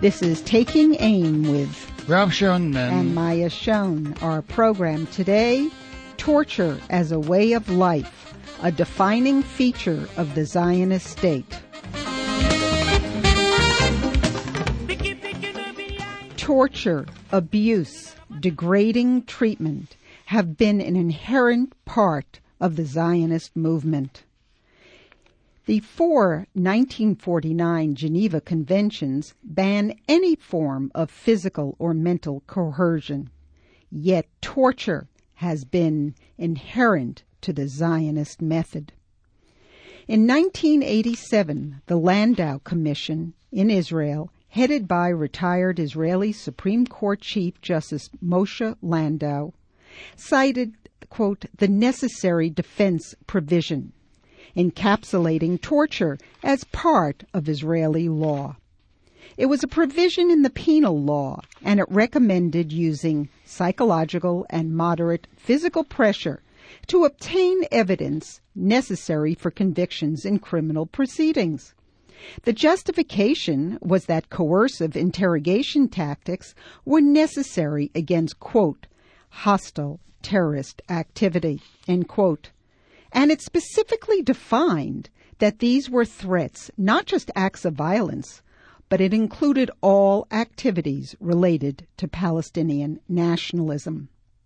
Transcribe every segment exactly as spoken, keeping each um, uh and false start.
This is Taking Aim with Ralph Schoenman and Maya Schoen. Our program today, Torture as a Way of Life, a defining feature of the Zionist state. Torture, abuse, degrading treatment have been an inherent part of the Zionist movement. The four nineteen forty-nine Geneva Conventions ban any form of physical or mental coercion, yet torture has been inherent to the Zionist method. In nineteen eighty-seven, the Landau Commission in Israel, headed by retired Israeli Supreme Court Chief Justice Moshe Landau, cited, quote, the necessary defense provision, encapsulating torture as part of Israeli law. It was a provision in the penal law, and it recommended using psychological and moderate physical pressure to obtain evidence necessary for convictions in criminal proceedings. The justification was that coercive interrogation tactics were necessary against, quote, hostile terrorist activity, end quote. And it specifically defined that these were threats, not just acts of violence, but it included all activities related to Palestinian nationalism.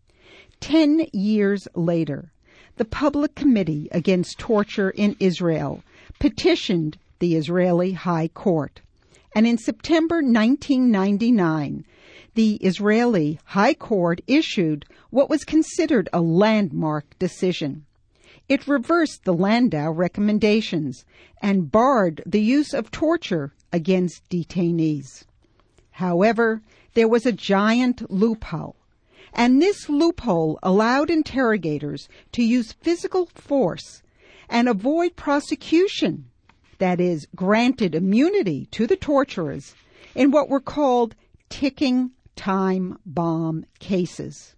Ten years later, the Public Committee Against Torture in Israel petitioned the Israeli High Court. And in September nineteen ninety-nine, the Israeli High Court issued what was considered a landmark decision. It reversed the Landau recommendations and barred the use of torture against detainees. However, there was a giant loophole, and this loophole allowed interrogators to use physical force and avoid prosecution, that is, granted immunity to the torturers in what were called ticking time bomb cases.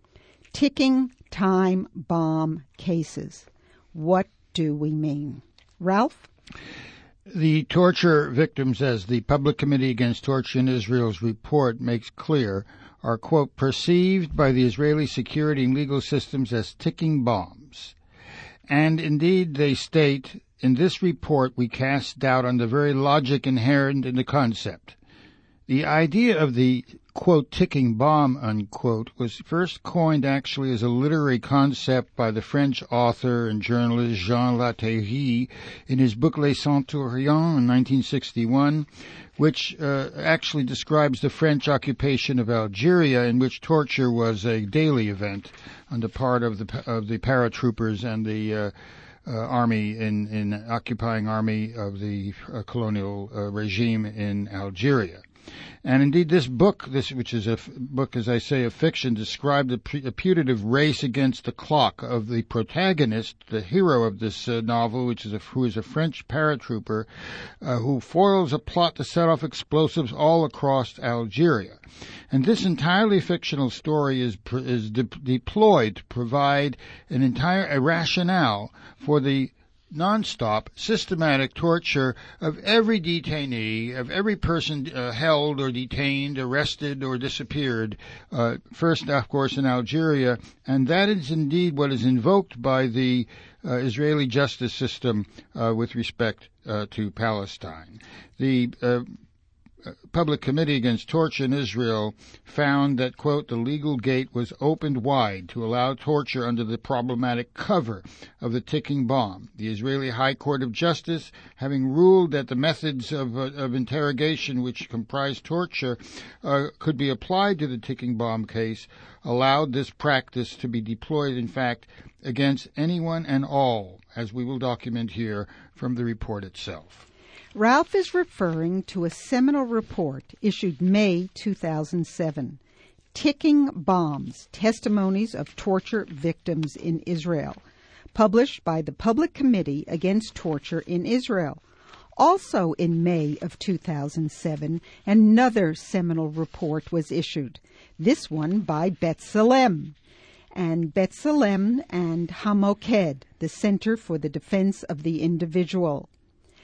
Ticking time bomb cases. What do we mean? Ralph? The torture victims, as the Public Committee Against Torture in Israel's report makes clear, are, quote, perceived by the Israeli security and legal systems as ticking bombs. And indeed, they state, in this report we cast doubt on the very logic inherent in the concept. The idea of the, quote, ticking bomb, unquote, was first coined actually as a literary concept by the French author and journalist Jean Latterie in his book Les Centurions in nineteen sixty-one, which uh, actually describes the French occupation of Algeria, in which torture was a daily event on the part of the of the paratroopers and the uh, uh, army in, in occupying army of the uh, colonial uh, regime in Algeria. And indeed, this book, this which is a f- book, as I say, of fiction, described a, pre- a putative race against the clock of the protagonist, the hero of this uh, novel, which is a, who is a French paratrooper, uh, who foils a plot to set off explosives all across Algeria. And this entirely fictional story is pr- is de- deployed to provide an entire a rationale for the non-stop, systematic torture of every detainee, of every person uh, held or detained, arrested or disappeared, uh, first, of course, in Algeria, and that is indeed what is invoked by the uh, Israeli justice system uh, with respect uh, to Palestine. The uh, Public Committee Against Torture in Israel found that, quote, the legal gate was opened wide to allow torture under the problematic cover of the ticking bomb. The Israeli High Court of Justice, having ruled that the methods of, uh, of interrogation which comprise torture uh, could be applied to the ticking bomb case, allowed this practice to be deployed, in fact, against anyone and all, as we will document here from the report itself. Ralph is referring to a seminal report issued May two thousand seven, Ticking Bombs, Testimonies of Torture Victims in Israel, published by the Public Committee Against Torture in Israel. Also in May of two thousand seven, another seminal report was issued, this one by B'Tselem, and B'Tselem and Hamoked, the Center for the Defense of the Individual.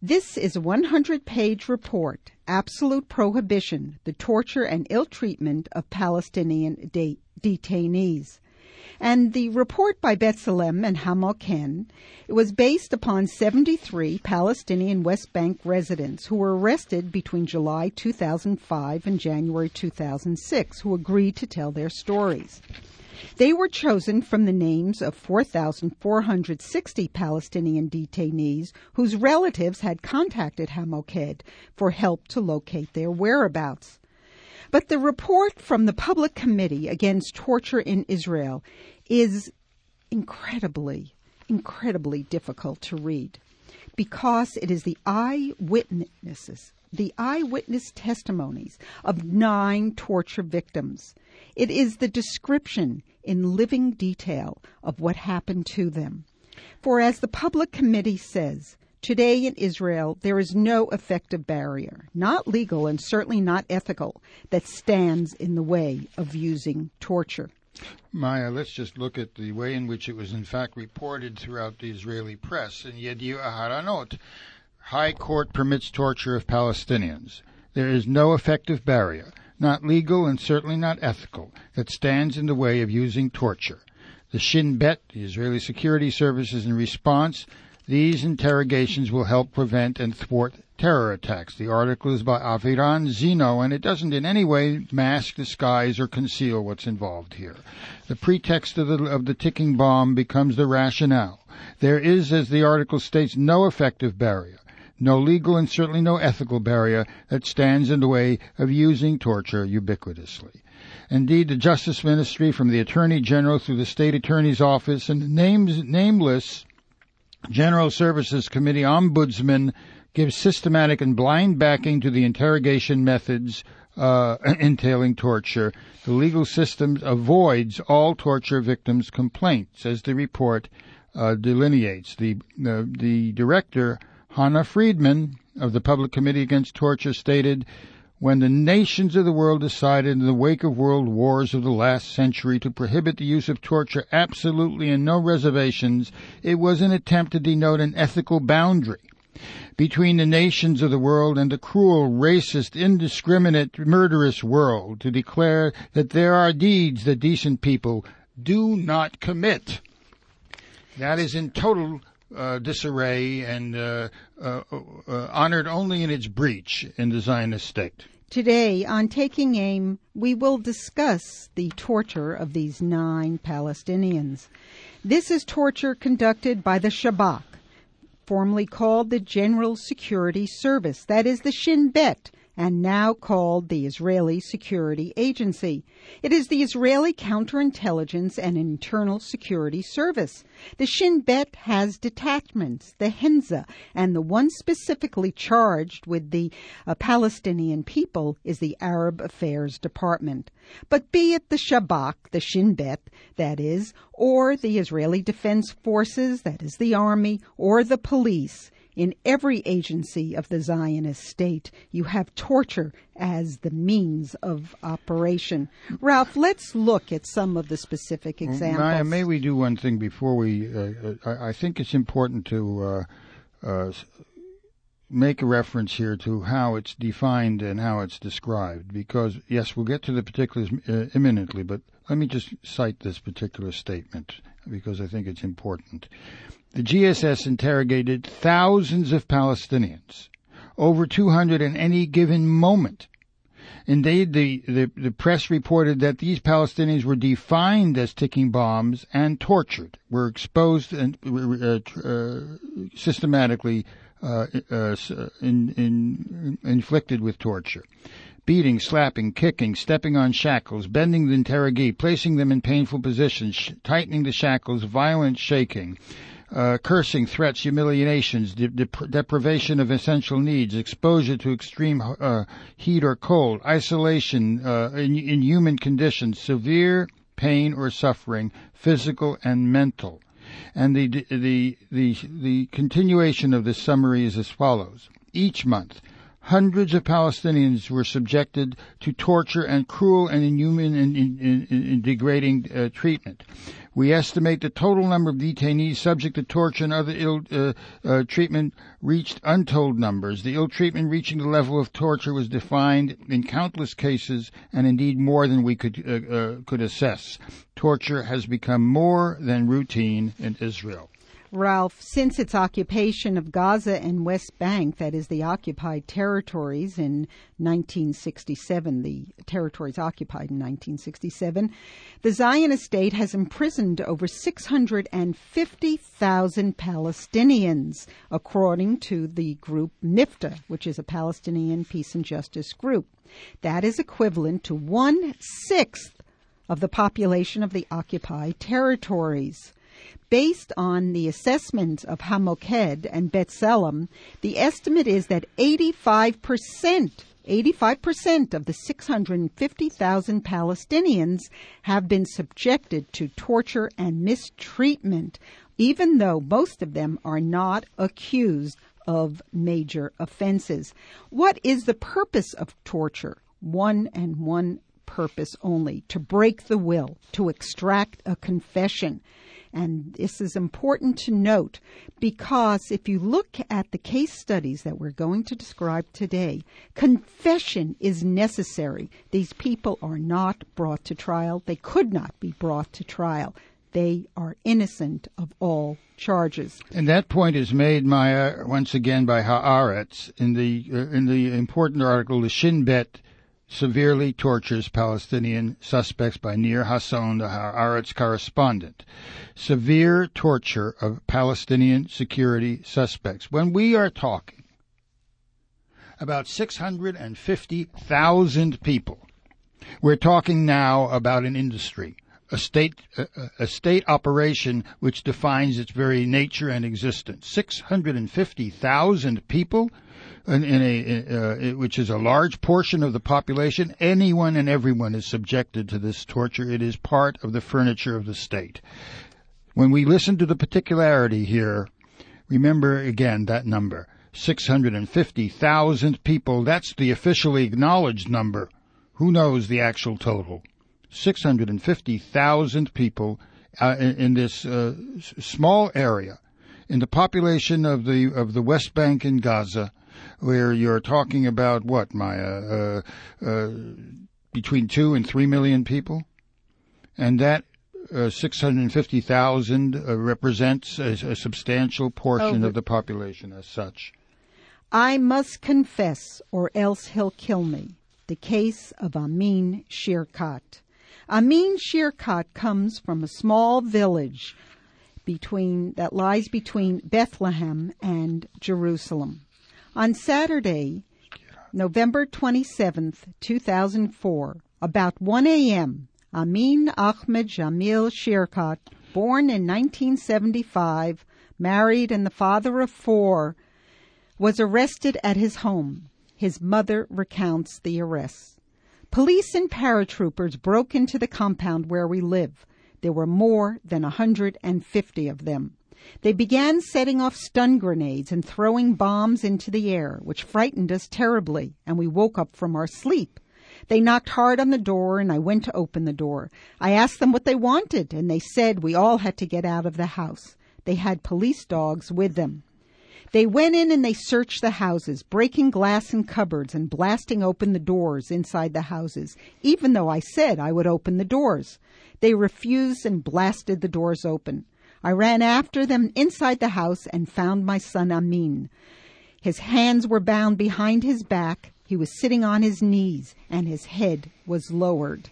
This is a one hundred page report, Absolute Prohibition, the Torture and Ill Treatment of Palestinian de- Detainees. And the report by B'Tselem and Hamoken, it was based upon seventy-three Palestinian West Bank residents who were arrested between July two thousand five and January two thousand six, who agreed to tell their stories. They were chosen from the names of four thousand four hundred sixty Palestinian detainees whose relatives had contacted Hamoked for help to locate their whereabouts. But the report from the Public Committee Against Torture in Israel is incredibly, incredibly difficult to read because it is the eyewitnesses, the eyewitness testimonies of nine torture victims. It is the description in living detail of what happened to them. For as the Public Committee says, today in Israel, there is no effective barrier, not legal and certainly not ethical, that stands in the way of using torture. Maya, let's just look at the way in which it was in fact reported throughout the Israeli press. In Yediot Aharonot, High Court permits torture of Palestinians. There is no effective barrier, not legal and certainly not ethical, that stands in the way of using torture. The Shin Bet, the Israeli Security Services, in response, these interrogations will help prevent and thwart terror attacks. The article is by Aviran Zino, and it doesn't in any way mask, disguise, or conceal what's involved here. The pretext of the, of the ticking bomb becomes the rationale. There is, as the article states, no effective barrier, no legal and certainly no ethical barrier that stands in the way of using torture ubiquitously. Indeed, the Justice Ministry, from the Attorney General through the State Attorney's Office and the names, nameless General Services Committee Ombudsman, gives systematic and blind backing to the interrogation methods uh, entailing torture. The legal system avoids all torture victims' complaints, as the report uh, delineates. The, uh, the director, Hannah Friedman, of the Public Committee Against Torture, stated, "When the nations of the world decided in the wake of world wars of the last century to prohibit the use of torture absolutely and no reservations, it was an attempt to denote an ethical boundary between the nations of the world and the cruel, racist, indiscriminate, murderous world, to declare that there are deeds that decent people do not commit." That is in total uh, disarray and uh, uh, uh, honored only in its breach in the Zionist state. Today, on Taking Aim, we will discuss the torture of these nine Palestinians. This is torture conducted by the Shabak, formerly called the General Security Service, that is the Shin Bet, and now called the Israeli Security Agency. It is the Israeli Counterintelligence and Internal Security Service. The Shin Bet has detachments, the Henza, and the one specifically charged with the uh, Palestinian people is the Arab Affairs Department. But be it the Shabak, the Shin Bet, that is, or the Israeli Defense Forces, that is the Army, or the police, in every agency of the Zionist state, you have torture as the means of operation. Ralph, let's look at some of the specific examples. Maya, may we do one thing before we... Uh, I, I think it's important to uh, uh, make a reference here to how it's defined and how it's described, because, yes, we'll get to the particulars uh, imminently, but let me just cite this particular statement, because I think it's important. The G S S interrogated thousands of Palestinians, over two hundred in any given moment. Indeed, the, the, the press reported that these Palestinians were defined as ticking bombs and tortured, were exposed and uh, uh, systematically uh, uh, in, in, inflicted with torture. Beating, slapping, kicking, stepping on shackles, bending the interrogee, placing them in painful positions, sh- tightening the shackles, violent shaking, Uh, cursing, threats, humiliations, de- de- deprivation of essential needs, exposure to extreme uh, heat or cold, isolation, uh, in, inhuman conditions, severe pain or suffering, physical and mental. And the the the the continuation of this summary is as follows: each month, hundreds of Palestinians were subjected to torture and cruel and inhuman and, and, and, and degrading uh, treatment. We estimate the total number of detainees subject to torture and other ill uh, uh, treatment reached untold numbers. The ill treatment reaching the level of torture was defined in countless cases, and indeed more than we could uh, uh, could assess. Torture has become more than routine in Israel. Ralph, since its occupation of Gaza and West Bank, that is the occupied territories in nineteen sixty-seven, the territories occupied in nineteen sixty-seven, the Zionist state has imprisoned over six hundred fifty thousand Palestinians, according to the group MIFTA, which is a Palestinian Peace and Justice group. That is equivalent to one-sixth of the population of the occupied territories. Based on the assessment of Hamoked and B'Tselem, the estimate is that eighty-five percent, eighty-five percent of the six hundred fifty thousand Palestinians have been subjected to torture and mistreatment, even though most of them are not accused of major offenses. What is the purpose of torture? One and one purpose only: to break the will, to extract a confession. And this is important to note because if you look at the case studies that we're going to describe today, confession is necessary. These people are not brought to trial. They could not be brought to trial. They are innocent of all charges. And that point is made, Maya, once again by Haaretz in the uh, in the important article, the Shin Bet severely tortures Palestinian suspects, by Nir Hasson, the Haaretz correspondent. Severe torture of Palestinian security suspects. When we are talking about six hundred fifty thousand people, we're talking now about an industry, a state, a, a state operation which defines its very nature and existence. six hundred fifty thousand people, in, in a, uh, which is a large portion of the population. Anyone and everyone is subjected to this torture. It is part of the furniture of the state. When we listen to the particularity here, remember again that number, six hundred fifty thousand people. That's the officially acknowledged number. Who knows the actual total? six hundred fifty thousand people uh, in, in this uh, s- small area, in the population of the of the West Bank and Gaza, where you're talking about what, Maya, uh, uh, between two and three million people, and that uh, six hundred fifty thousand uh, represents a, a substantial portion oh, of the population as such. I must confess, or else he'll kill me. The case of Amin Shirkat. Amin Shirkat comes from a small village between that lies between Bethlehem and Jerusalem. On Saturday, November twenty-seventh, two thousand four, about one a.m., Amin Ahmed Jamil Shirkat, born in nineteen seventy-five, married and the father of four, was arrested at his home. His mother recounts the arrests. Police and paratroopers broke into the compound where we live. There were more than one hundred fifty of them. They began setting off stun grenades and throwing bombs into the air, which frightened us terribly, and we woke up from our sleep. They knocked hard on the door, and I went to open the door. I asked them what they wanted, and they said we all had to get out of the house. They had police dogs with them. They went in and they searched the houses, breaking glass in cupboards and blasting open the doors inside the houses, even though I said I would open the doors. They refused and blasted the doors open. I ran after them inside the house and found my son Amin. His hands were bound behind his back. He was sitting on his knees, and his head was lowered.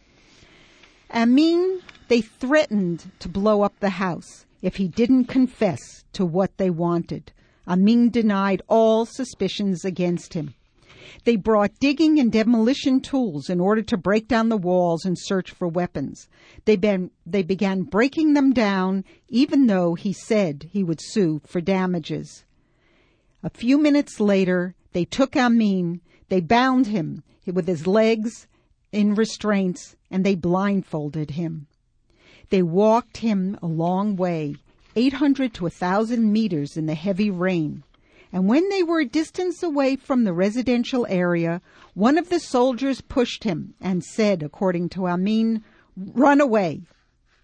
Amin, they threatened to blow up the house if he didn't confess to what they wanted. Amin denied all suspicions against him. They brought digging and demolition tools in order to break down the walls and search for weapons. They, ben, they began breaking them down, even though he said he would sue for damages. A few minutes later, they took Amin, they bound him with his legs in restraints, and they blindfolded him. They walked him a long way, eight hundred to one thousand meters in the heavy rain. And when they were a distance away from the residential area, one of the soldiers pushed him and said, according to Amin, "Run away."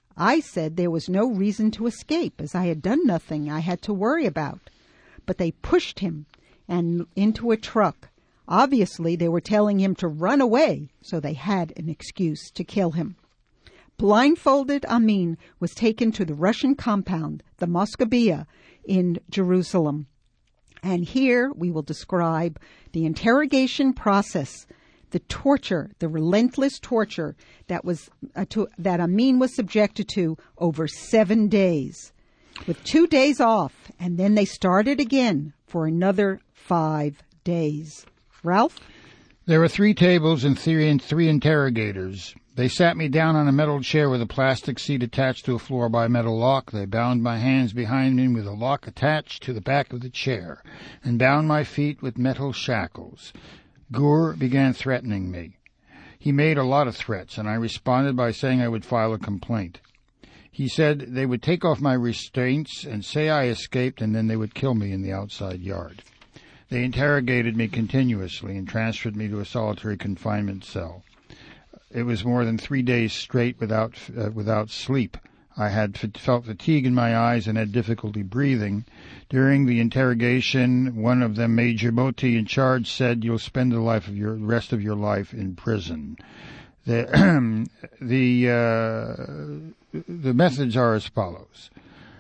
I said there was no reason to escape, as I had done nothing I had to worry about. But they pushed him and into a truck. Obviously, they were telling him to run away, so they had an excuse to kill him. Blindfolded, Amin was taken to the Russian compound, the Moscovia, in Jerusalem. And here we will describe the interrogation process, the torture, the relentless torture that was uh, to, that Amin was subjected to over seven days, with two days off, and then they started again for another five days. Ralph? There were three tables and three, and three interrogators. They sat me down on a metal chair with a plastic seat attached to a floor by a metal lock. They bound my hands behind me with a lock attached to the back of the chair, and bound my feet with metal shackles. Gur began threatening me. He made a lot of threats, and I responded by saying I would file a complaint. He said they would take off my restraints and say I escaped, and then they would kill me in the outside yard. They interrogated me continuously and transferred me to a solitary confinement cell. It was more than three days straight without uh, without sleep. I had f- felt fatigue in my eyes and had difficulty breathing. During the interrogation, one of them, Major Moti in charge, said, "You'll spend the life of your rest of your life in prison." The the uh, the methods are as follows.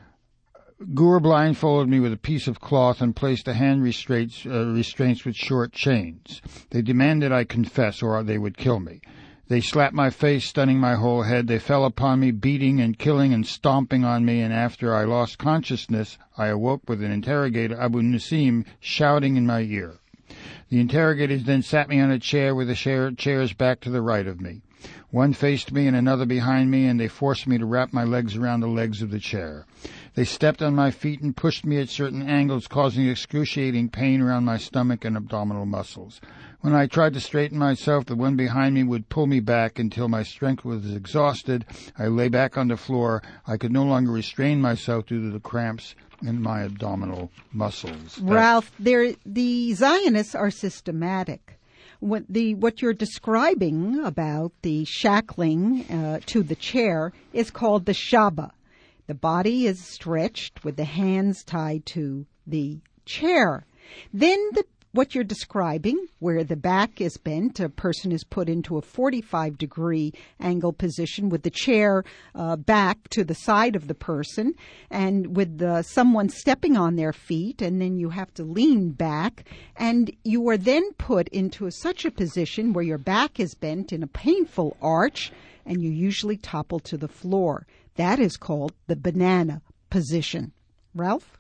Gur blindfolded me with a piece of cloth and placed the hand restraints uh, restraints with short chains. They demanded I confess, or they would kill me. They slapped my face, stunning my whole head. They fell upon me, beating and killing and stomping on me, and after I lost consciousness, I awoke with an interrogator, Abu Nasim, shouting in my ear. The interrogators then sat me on a chair with the chair, chairs back to the right of me. One faced me and another behind me, and they forced me to wrap my legs around the legs of the chair. They stepped on my feet and pushed me at certain angles, causing excruciating pain around my stomach and abdominal muscles. When I tried to straighten myself, the one behind me would pull me back until my strength was exhausted. I lay back on the floor. I could no longer restrain myself due to the cramps in my abdominal muscles. Ralph, there, the Zionists are systematic. What, the, what you're describing about the shackling uh, to the chair is called the Shaba. The body is stretched with the hands tied to the chair. Then the what you're describing, where the back is bent, a person is put into a forty-five degree angle position with the chair uh, back to the side of the person and with the, someone stepping on their feet, and then you have to lean back, and you are then put into a, such a position where your back is bent in a painful arch, and you usually topple to the floor. That is called the banana position. Ralph?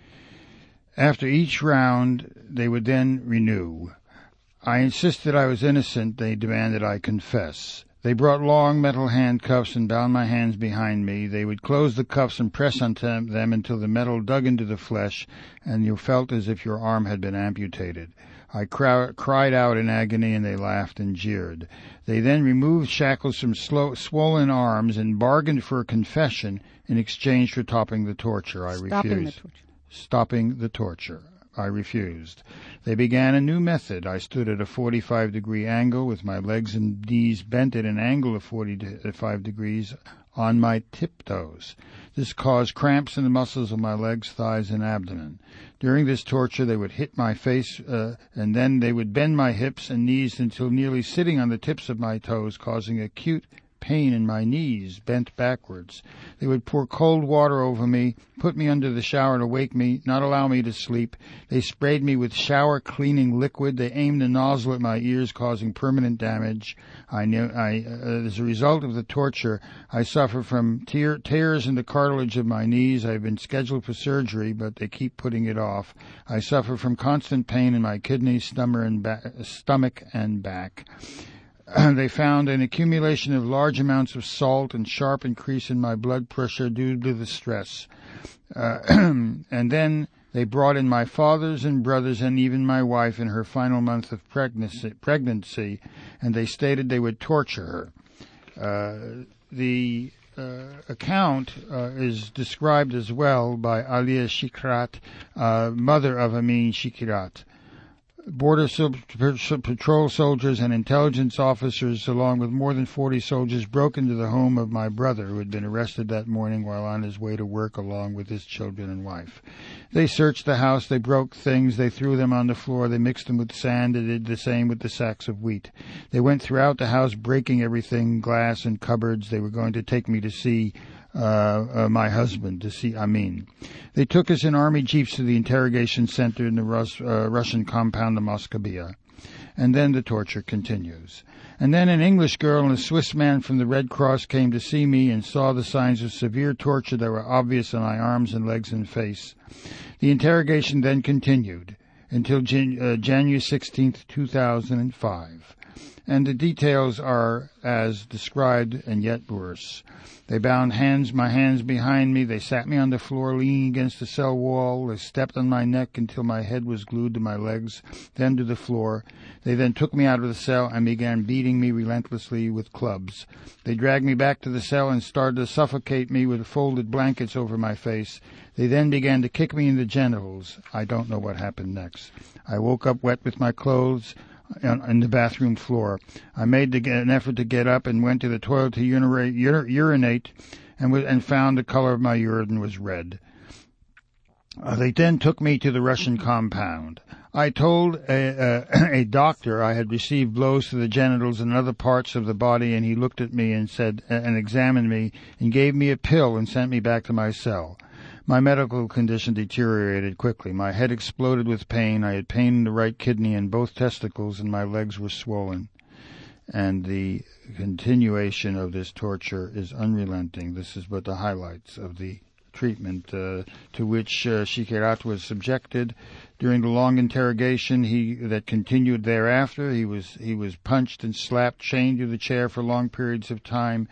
After each round, they would then renew. I insisted I was innocent. They demanded I confess. They brought long metal handcuffs and bound my hands behind me. They would close the cuffs and press on them until the metal dug into the flesh, and you felt as if your arm had been amputated. I cry- cried out in agony, and they laughed and jeered. They then removed shackles from slow, swollen arms and bargained for a confession in exchange for topping the torture. I Stopping refused. the torture. Stopping the torture. I refused. They began a new method. I stood at a forty-five degree angle with my legs and knees bent at an angle of forty-five degrees on my tiptoes. This caused cramps in the muscles of my legs, thighs, and abdomen. During this torture, they would hit my face, uh, and then they would bend my hips and knees until nearly sitting on the tips of my toes, causing acute pain in my knees, bent backwards. They would pour cold water over me, put me under the shower to wake me, not allow me to sleep. They sprayed me with shower-cleaning liquid. They aimed a nozzle at my ears, causing permanent damage. I knew, I, uh, as a result of the torture, I suffer from tear, tears in the cartilage of my knees. I've been scheduled for surgery, but they keep putting it off. I suffer from constant pain in my kidneys, stomach, and, ba- stomach and back. They found an accumulation of large amounts of salt and sharp increase in my blood pressure due to the stress. Uh, and then they brought in my fathers and brothers and even my wife in her final month of pregnancy, pregnancy and they stated they would torture her. Uh, the uh, account uh, is described as well by Alia Shikrat, uh, mother of Amin Shikrat. Border Patrol soldiers and intelligence officers, along with more than forty soldiers, broke into the home of my brother, who had been arrested that morning while on his way to work along with his children and wife. They searched the house, they broke things, they threw them on the floor, they mixed them with sand, they did the same with the sacks of wheat. They went throughout the house, breaking everything, glass and cupboards. They were going to take me to see Uh, uh, my husband, to see Amin. They took us in army jeeps to the interrogation center in the Rus- uh, Russian compound of Moscovia. And then the torture continues. And then an English girl and a Swiss man from the Red Cross came to see me and saw the signs of severe torture that were obvious on my arms and legs and face. The interrogation then continued until Jan- uh, January sixteenth, two thousand five. And the details are as described and yet worse. They bound hands, my hands behind me. They sat me on the floor, leaning against the cell wall. They stepped on my neck until my head was glued to my legs, then to the floor. They then took me out of the cell and began beating me relentlessly with clubs. They dragged me back to the cell and started to suffocate me with folded blankets over my face. They then began to kick me in the genitals. I don't know what happened next. I woke up wet with my clothes on the bathroom floor. I made an effort to get up and went to the toilet to urinate, urinate and, was, and found the color of my urine was red. Uh, they then took me to the Russian compound. I told a, a, a doctor I had received blows to the genitals and other parts of the body, and he looked at me and said, and examined me and gave me a pill and sent me back to my cell. My medical condition deteriorated quickly. My head exploded with pain. I had pain in the right kidney and both testicles, and my legs were swollen. And the continuation of this torture is unrelenting. This is but the highlights of the treatment uh, to which uh, Shikirat was subjected during the long interrogation he that continued thereafter. He was he was punched and slapped, chained to the chair for long periods of time.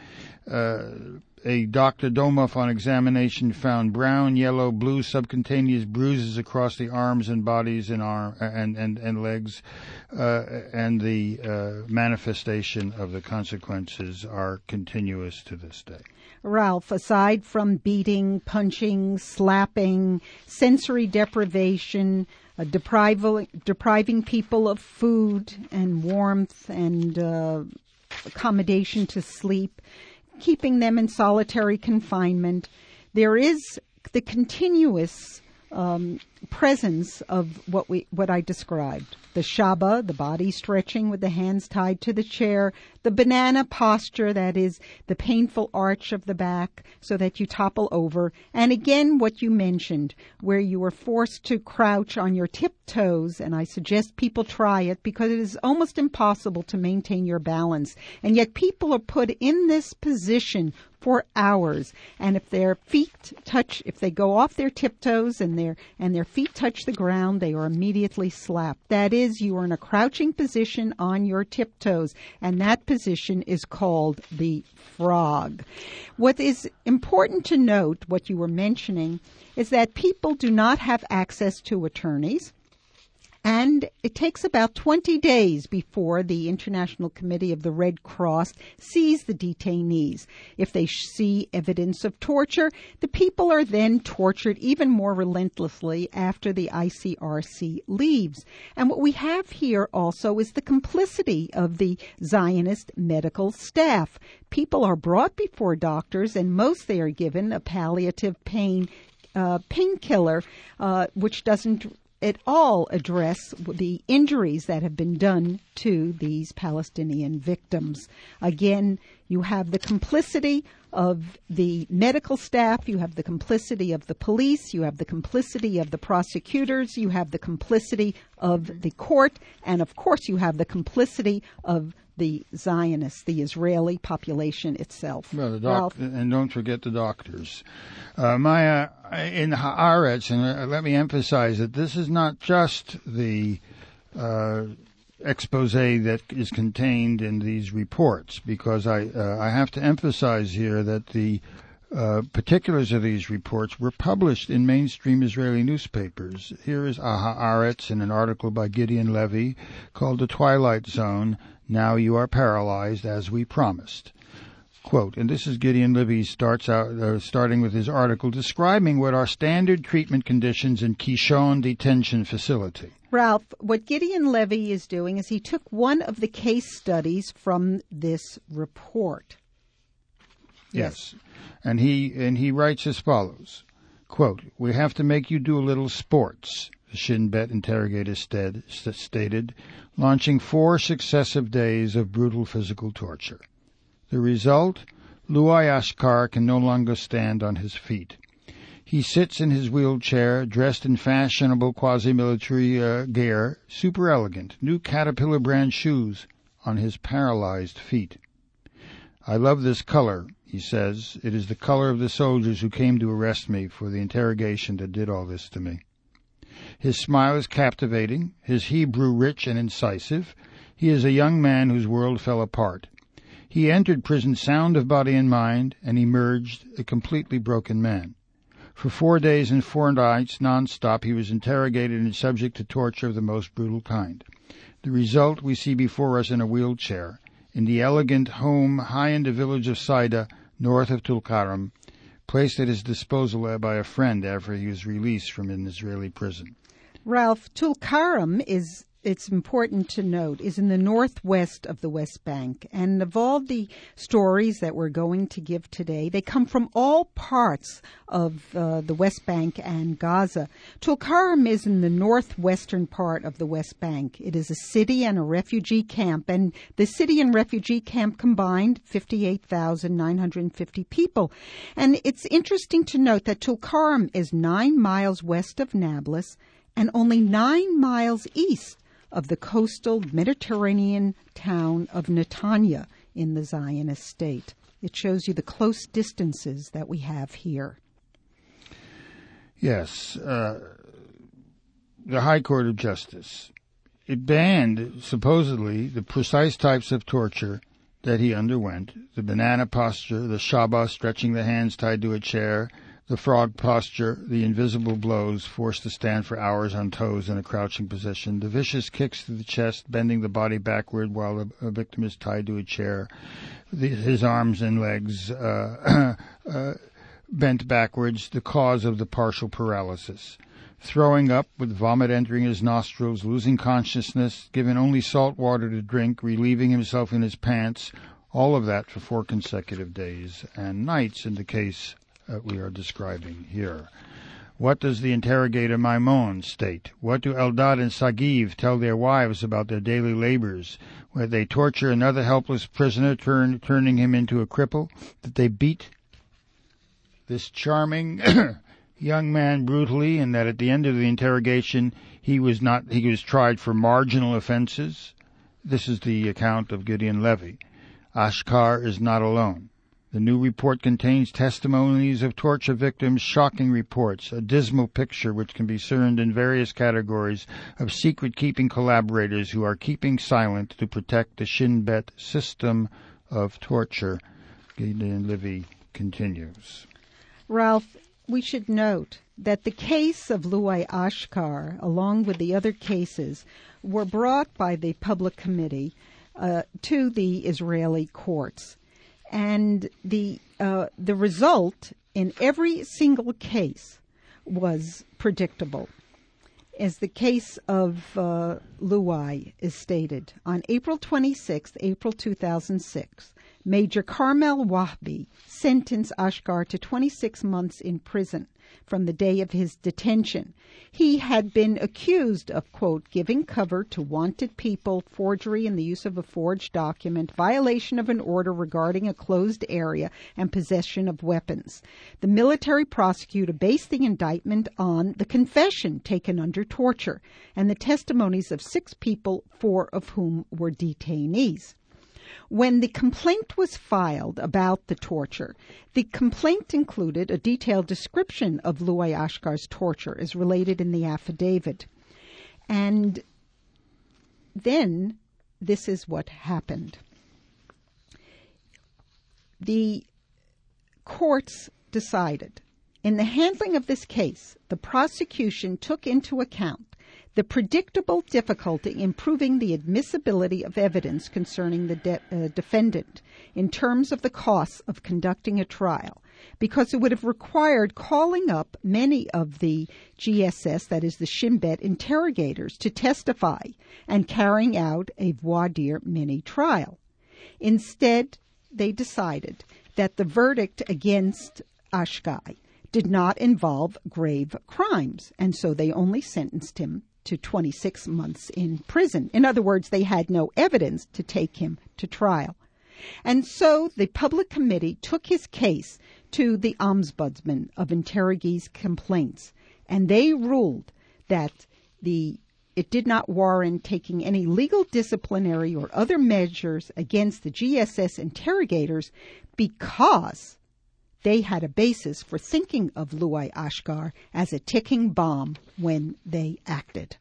Uh, A Doctor Domov on examination found brown, yellow, blue subcutaneous bruises across the arms and bodies and arm and and, and legs, uh, and the uh, manifestation of the consequences are continuous to this day. Ralph, aside from beating, punching, slapping, sensory deprivation, uh, depriving depriving people of food and warmth and uh, accommodation to sleep, keeping them in solitary confinement, there is the continuous um, presence of what we what I described. The shaba, the body stretching with the hands tied to the chair, the banana posture, that is the painful arch of the back so that you topple over, and again what you mentioned, where you are forced to crouch on your tiptoes, and I suggest people try it because it is almost impossible to maintain your balance, and yet people are put in this position for hours, and if their feet touch, if they go off their tiptoes and their and their feet touch the ground, they are immediately slapped. That is, you are in a crouching position on your tiptoes, and that position is called the frog. What is important to note, what you were mentioning, is that people do not have access to attorneys. And it takes about twenty days before the International Committee of the Red Cross sees the detainees. If they see evidence of torture, the people are then tortured even more relentlessly after the I C R C leaves. And what we have here also is the complicity of the Zionist medical staff. People are brought before doctors, and most they are given a palliative pain uh, painkiller, uh, which doesn't at all address the injuries that have been done to these Palestinian victims. Again, you have the complicity of the medical staff, you have the complicity of the police, you have the complicity of the prosecutors, you have the complicity of the court, and of course you have the complicity of the Zionists, the Israeli population itself. Well, the doc- and don't forget the doctors. Uh, Maya, in Haaretz, and uh, let me emphasize that this is not just the uh, expose that is contained in these reports, because I uh, I have to emphasize here that the uh, particulars of these reports were published in mainstream Israeli newspapers. Here is Haaretz in an article by Gideon Levy called "The Twilight Zone. Now you are paralyzed, as we promised." Quote, and this is Gideon Livy starts out uh, starting with his article describing what are standard treatment conditions in Kishon Detention Facility. Ralph, what Gideon Levy is doing is he took one of the case studies from this report. Yes. yes. And he and he writes as follows, quote, we have to make you do a little sports, the Shin Bet interrogator stead, stated, launching four successive days of brutal physical torture. The result, Luai Ashkar can no longer stand on his feet. He sits in his wheelchair, dressed in fashionable quasi-military uh, gear, super elegant, new Caterpillar brand shoes on his paralyzed feet. I love this color, he says. It is the color of the soldiers who came to arrest me for the interrogation that did all this to me. His smile is captivating, his Hebrew rich and incisive. He is a young man whose world fell apart. He entered prison sound of body and mind and emerged a completely broken man. For four days and four nights, non-stop, he was interrogated and subject to torture of the most brutal kind. The result we see before us in a wheelchair, in the elegant home high in the village of Saida, north of Tulkarm, placed at his disposal by a friend after he was released from an Israeli prison. Ralph, Tulkarm is, it's important to note, is in the northwest of the West Bank. And of all the stories that we're going to give today, they come from all parts of uh, the West Bank and Gaza. Tulkarm is in the northwestern part of the West Bank. It is a city and a refugee camp. And the city and refugee camp combined fifty-eight thousand nine hundred fifty people. And it's interesting to note that Tulkarm is nine miles west of Nablus and only nine miles east of the coastal Mediterranean town of Netanya in the Zionist state. It shows you the close distances that we have here. Yes, uh, the High Court of Justice. It banned, supposedly, the precise types of torture that he underwent, the banana posture, the Shabbat, stretching the hands tied to a chair, the frog posture, the invisible blows, forced to stand for hours on toes in a crouching position, the vicious kicks to the chest, bending the body backward while a, a victim is tied to a chair, the, his arms and legs uh, uh, bent backwards, the cause of the partial paralysis. Throwing up with vomit entering his nostrils, losing consciousness, given only salt water to drink, relieving himself in his pants, all of that for four consecutive days and nights in the case Uh, we are describing here. What does the interrogator Maimon state? What do Eldad and Sagiv tell their wives about their daily labors, where they torture another helpless prisoner, turn, turning him into a cripple, that they beat this charming young man brutally, and that at the end of the interrogation he was not he was tried for marginal offenses? This is the account of Gideon Levy. Ashkar is not alone. The new report contains testimonies of torture victims, shocking reports, a dismal picture which can be discerned in various categories of secret-keeping collaborators who are keeping silent to protect the Shin Bet system of torture. Gideon Livy continues. Ralph, we should note that the case of Luai Ashkar, along with the other cases, were brought by the public committee uh, to the Israeli courts. And the uh, the result in every single case was predictable. As the case of uh, Luai is stated, on April twenty-sixth, April two thousand six, Major Carmel Wahbi sentenced Ashkar to twenty-six months in prison from the day of his detention. He had been accused of, quote, giving cover to wanted people, forgery in the use of a forged document, violation of an order regarding a closed area, and possession of weapons. The military prosecutor based the indictment on the confession taken under torture and the testimonies of six people, four of whom were detainees. When the complaint was filed about the torture, the complaint included a detailed description of Luai Ashkar's torture as related in the affidavit. And then this is what happened. The courts decided in the handling of this case, the prosecution took into account the predictable difficulty in proving the admissibility of evidence concerning the de- uh, defendant in terms of the costs of conducting a trial, because it would have required calling up many of the G S S, that is the Shin Bet, interrogators to testify and carrying out a voir dire mini-trial. Instead, they decided that the verdict against Ashgai did not involve grave crimes, and so they only sentenced him to twenty-six months in prison. In other words, they had no evidence to take him to trial. And so the public committee took his case to the Ombudsman of interrogees' complaints, and they ruled that the it did not warrant taking any legal, disciplinary, or other measures against the G S S interrogators because they had a basis for thinking of Louis Ashgar as a ticking bomb when they acted.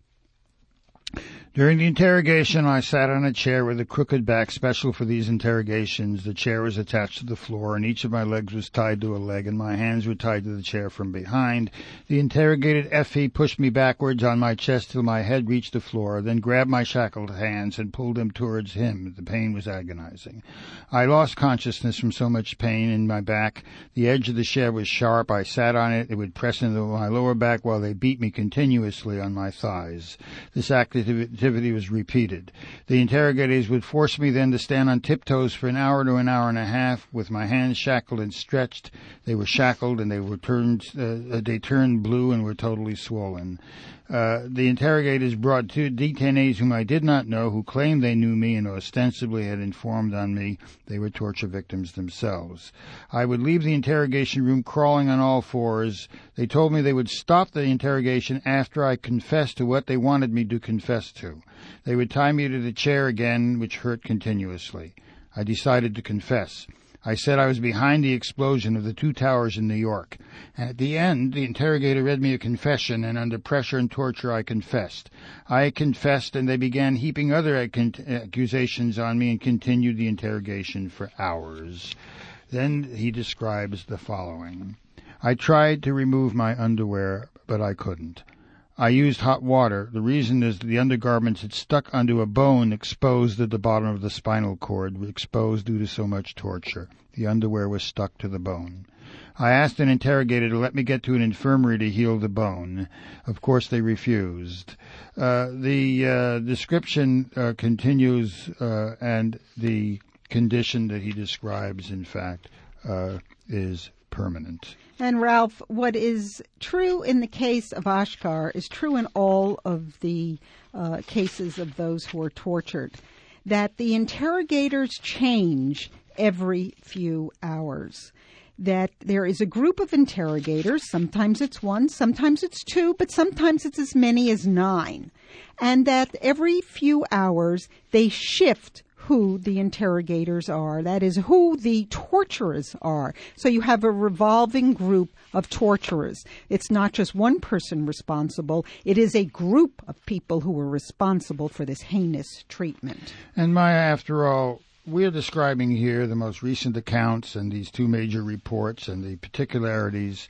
During the interrogation, I sat on a chair with a crooked back special for these interrogations. The chair was attached to the floor, and each of my legs was tied to a leg, and my hands were tied to the chair from behind. The interrogated Effie pushed me backwards on my chest till my head reached the floor, then grabbed my shackled hands and pulled them towards him. The pain was agonizing. I lost consciousness from so much pain in my back. The edge of the chair was sharp. I sat on it. It would press into my lower back while they beat me continuously on my thighs. This activity was repeated. The interrogators would force me then to stand on tiptoes for an hour to an hour and a half with my hands shackled and stretched. They were shackled and they were turned, uh, they turned blue and were totally swollen. Uh, the interrogators brought two detainees whom I did not know, who claimed they knew me and ostensibly had informed on me they were torture victims themselves. I would leave the interrogation room crawling on all fours. They told me they would stop the interrogation after I confessed to what they wanted me to confess to. They would tie me to the chair again, which hurt continuously. I decided to confess. I said I was behind the explosion of the two towers in New York. And at the end, the interrogator read me a confession, and under pressure and torture, I confessed. I confessed, and they began heaping other accusations on me and continued the interrogation for hours. Then he describes the following. I tried to remove my underwear, but I couldn't. I used hot water. The reason is that the undergarments had stuck onto a bone exposed at the bottom of the spinal cord, exposed due to so much torture. The underwear was stuck to the bone. I asked an interrogator to let me get to an infirmary to heal the bone. Of course, they refused. Uh, the uh, description uh, continues, uh, and the condition that he describes, in fact, uh, is permanent. And Ralph, what is true in the case of Ashgar is true in all of the uh, cases of those who are tortured, that the interrogators change every few hours, that there is a group of interrogators, sometimes it's one, sometimes it's two, but sometimes it's as many as nine, and that every few hours they shift who the interrogators are, that is, who the torturers are. So you have a revolving group of torturers. It's not just one person responsible. It is a group of people who are responsible for this heinous treatment. And Maya, after all, we're describing here the most recent accounts and these two major reports and the particularities.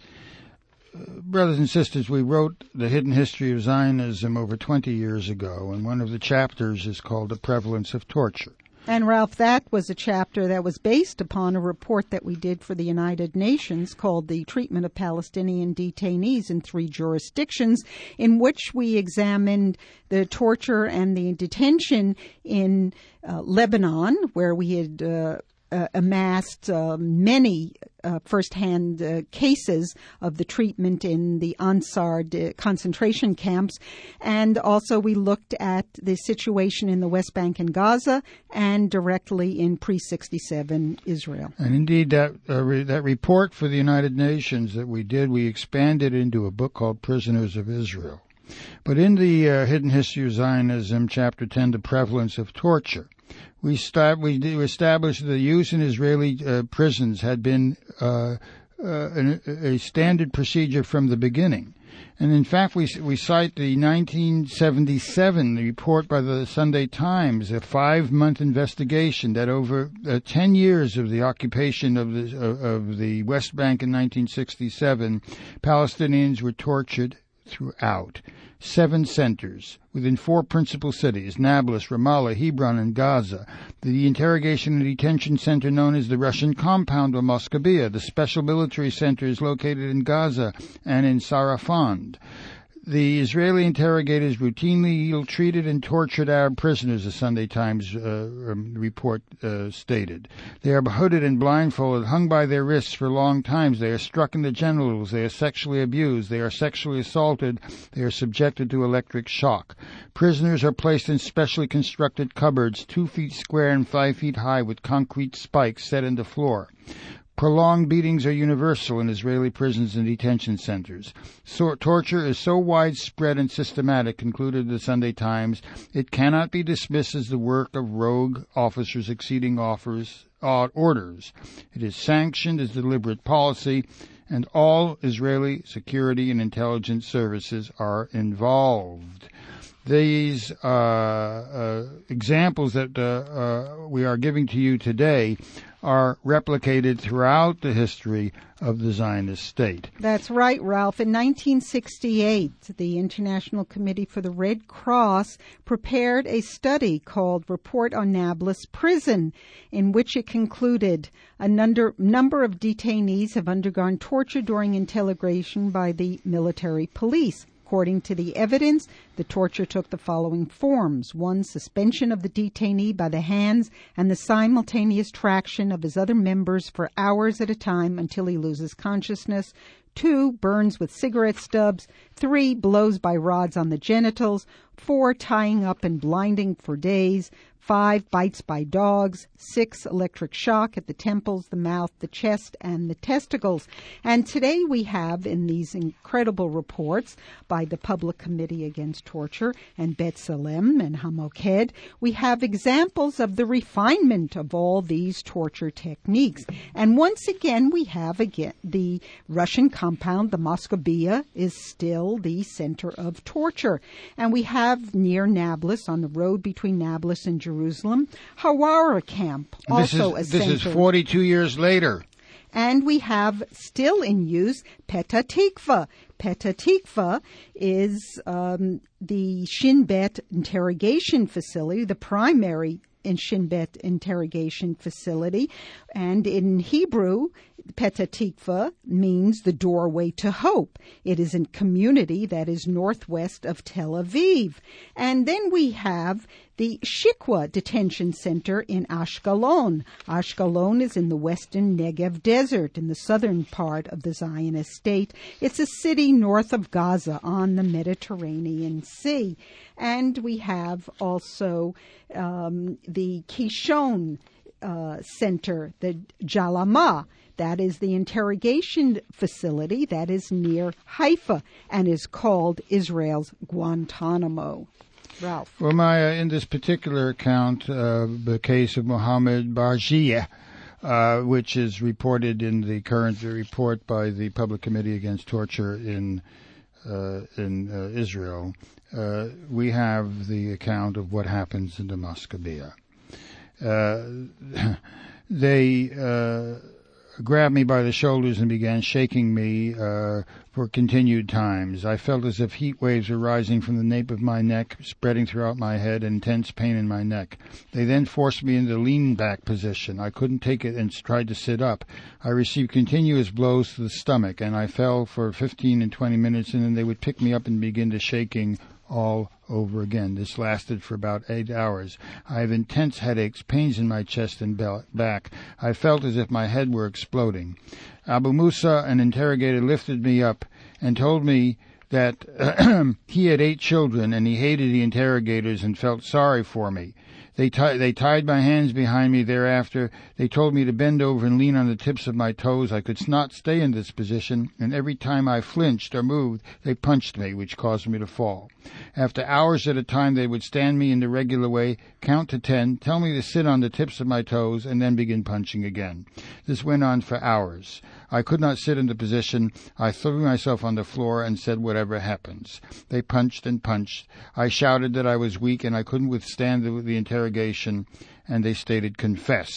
Uh, brothers and sisters, we wrote The Hidden History of Zionism over twenty years ago, and one of the chapters is called The Prevalence of Torture. And, Ralph, that was a chapter that was based upon a report that we did for the United Nations called The Treatment of Palestinian Detainees in Three Jurisdictions, in which we examined the torture and the detention in uh, Lebanon, where we had uh, uh, amassed uh, many uh, first-hand uh, cases of the treatment in the Ansar uh, concentration camps. And also we looked at the situation in the West Bank and Gaza and directly in pre sixty-seven Israel. And indeed, that uh, re- that report for the United Nations that we did, we expanded into a book called Prisoners of Israel. But in the uh, Hidden History of Zionism, Chapter ten, The Prevalence of Torture, we, start, we established the use in Israeli uh, prisons had been uh, uh, an, a standard procedure from the beginning. And in fact, we we cite the nineteen seventy-seven report by the Sunday Times, a five-month investigation that over uh, ten years of the occupation of the uh, of the West Bank in nineteen sixty-seven, Palestinians were tortured throughout. Seven centers within four principal cities, Nablus, Ramallah, Hebron, and Gaza. The interrogation and detention center known as the Russian compound of Moscovia. The special military center is located in Gaza and in Sarafand. The Israeli interrogators routinely ill-treated and tortured Arab prisoners, the Sunday Times uh, report uh, stated. They are hooded and blindfolded, hung by their wrists for long times. They are struck in the genitals. They are sexually abused. They are sexually assaulted. They are subjected to electric shock. Prisoners are placed in specially constructed cupboards, two feet square and five feet high, with concrete spikes set in the floor. Prolonged beatings are universal in Israeli prisons and detention centers. So, torture is so widespread and systematic, concluded the Sunday Times, it cannot be dismissed as the work of rogue officers exceeding offers, uh, orders. It is sanctioned as deliberate policy, and all Israeli security and intelligence services are involved. These uh, uh, examples that uh, uh, we are giving to you today are replicated throughout the history of the Zionist state. That's right, Ralph. In nineteen sixty-eight, the International Committee for the Red Cross prepared a study called Report on Nablus Prison, in which it concluded a number, number of detainees have undergone torture during interrogation by the military police. According to the evidence, the torture took the following forms. One, suspension of the detainee by the hands and the simultaneous traction of his other members for hours at a time until he loses consciousness. Two, burns with cigarette stubs. Three, blows by rods on the genitals. Four, tying up and blinding for days. Five, bites by dogs. Six, electric shock at the temples, the mouth, the chest, and the testicles. And today we have, in these incredible reports by the Public Committee Against Torture and B'Tselem and Hamoked, we have examples of the refinement of all these torture techniques. And once again, we have again the Russian compound, the Moscovia, is still the center of torture. And we have near Nablus, on the road between Nablus and Jerusalem, Jerusalem, Hawara camp, also this is, a This center. is forty-two years later. And we have still in use Petah Tikva. Petah Tikva is um, the Shin Bet interrogation facility, the primary in Shin Bet interrogation facility. And in Hebrew, Petah Tikva means the doorway to hope. It is a community that is northwest of Tel Aviv. And then we have the Shikwa Detention Center in Ashkelon. Ashkelon is in the western Negev Desert in the southern part of the Zionist state. It's a city north of Gaza on the Mediterranean Sea. And we have also um, the Kishon uh, Center, the Jalama. That is the interrogation facility that is near Haifa and is called Israel's Guantanamo. Ralph. Well, Maya, in this particular account, uh, the case of Mohammed Barjia, uh, which is reported in the current report by the Public Committee Against Torture in uh, in uh, Israel, uh, we have the account of what happens in the Moscovia. Uh, they uh, grabbed me by the shoulders and began shaking me uh, for continued times. I felt as if heat waves were rising from the nape of my neck, spreading throughout my head, and intense pain in my neck. They then forced me into the lean-back position. I couldn't take it and tried to sit up. I received continuous blows to the stomach, and I fell for fifteen and twenty minutes, and then they would pick me up and begin to shaking all over again. This lasted for about eight hours. I have intense headaches, pains in my chest and back. I felt as if my head were exploding. Abu Musa, an interrogator, lifted me up and told me that he had eight children and he hated the interrogators and felt sorry for me. They, t- they tied my hands behind me thereafter. They told me to bend over and lean on the tips of my toes. I could not stay in this position, and every time I flinched or moved, they punched me, which caused me to fall. After hours at a time, they would stand me in the regular way, count to ten, tell me to sit on the tips of my toes, and then begin punching again. This went on for hours. I could not sit in the position. I threw myself on the floor and said, whatever happens. They punched and punched. I shouted that I was weak and I couldn't withstand the, the interrogation, and they stated, confess.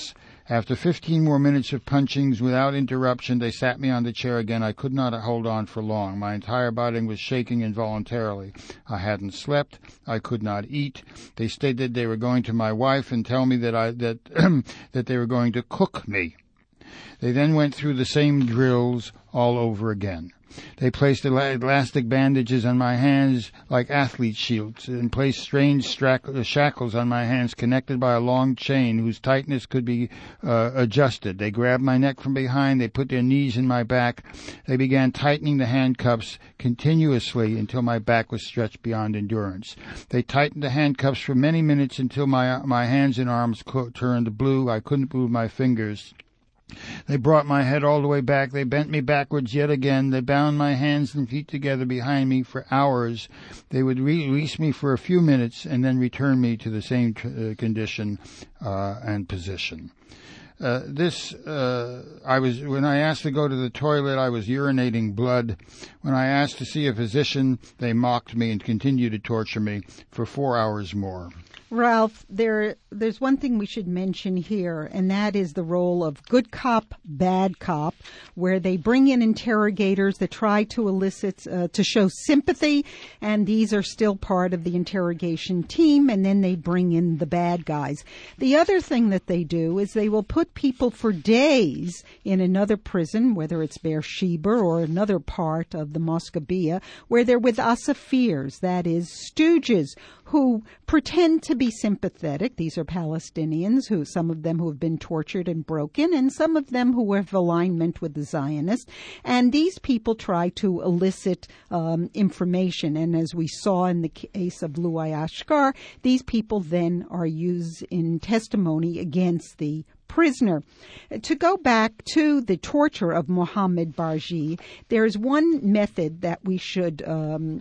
After fifteen more minutes of punchings without interruption, they sat me on the chair again. I could not hold on for long. My entire body was shaking involuntarily. I hadn't slept. I could not eat. They stated they were going to my wife and tell me that I that that they were going to cook me. They then went through the same drills all over again. They placed elastic bandages on my hands like athlete shields and placed strange shackles on my hands connected by a long chain whose tightness could be uh, adjusted. They grabbed my neck from behind. They put their knees in my back. They began tightening the handcuffs continuously until my back was stretched beyond endurance. They tightened the handcuffs for many minutes until my, my hands and arms co- turned blue. I couldn't move my fingers. They brought my head all the way back. They bent me backwards yet again. They bound my hands and feet together behind me for hours. They would release me for a few minutes and then return me to the same uh, condition uh, and position. Uh, this, uh, I was, when I asked to go to the toilet, I was urinating blood. When I asked to see a physician, they mocked me and continued to torture me for four hours more. Ralph, there, there's one thing we should mention here, and that is the role of good cop, bad cop, where they bring in interrogators that try to elicit, uh, to show sympathy, and these are still part of the interrogation team, and then they bring in the bad guys. The other thing that they do is they will put people for days in another prison, whether it's Beersheba or another part of the Moscovia, where they're with Asafirs, that is, stooges, who pretend to be sympathetic. These are Palestinians, who some of them who have been tortured and broken, and some of them who have alignment with the Zionists. And these people try to elicit um, information. And as we saw in the case of Louis Ashkar, these people then are used in testimony against the prisoner. To go back to the torture of Mohammed Barji, there's one method that we should um,